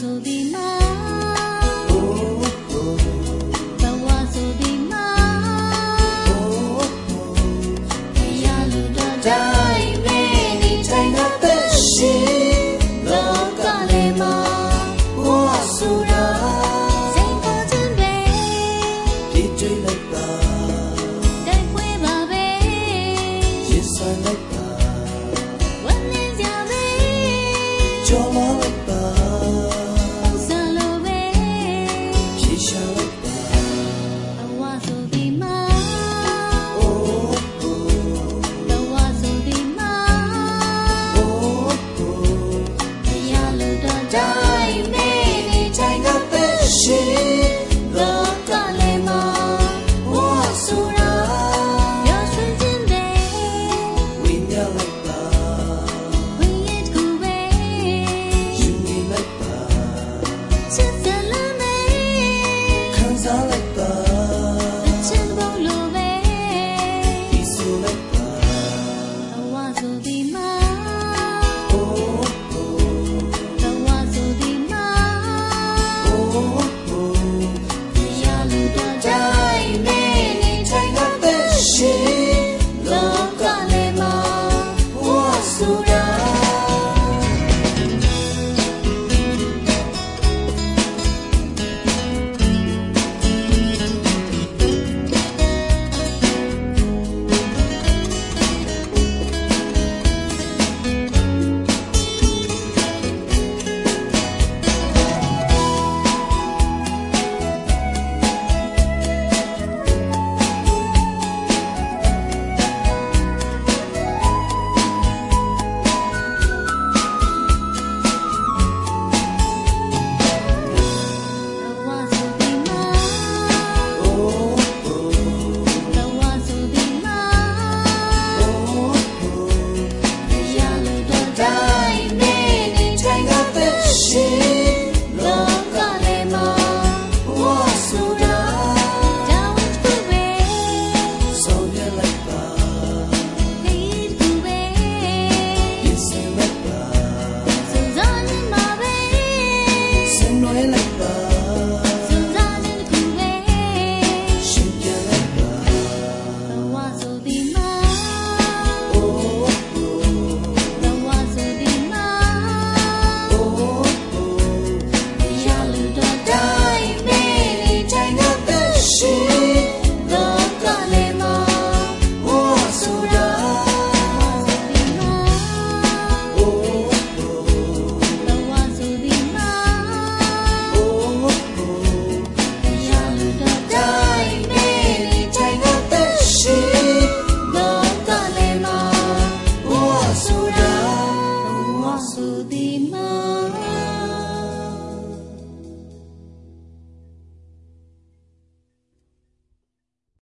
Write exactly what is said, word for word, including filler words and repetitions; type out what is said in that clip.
ဆိုသည်မှာဘဝဆိုသည်မှာရလူတော်တိုင်းပဲနေတိုင်းတော့သက်ရှိလောကလေးမှာဘဝဆိုတာစိတ်ပေါ်ခြင်းပဲဒီကြိတ်လိုက်ပါတိုက်ပွဲပါပဲရင်ဆိုင်လိုက်ပါဝမ်းနည်းကြပဲကြော်လာလိုက်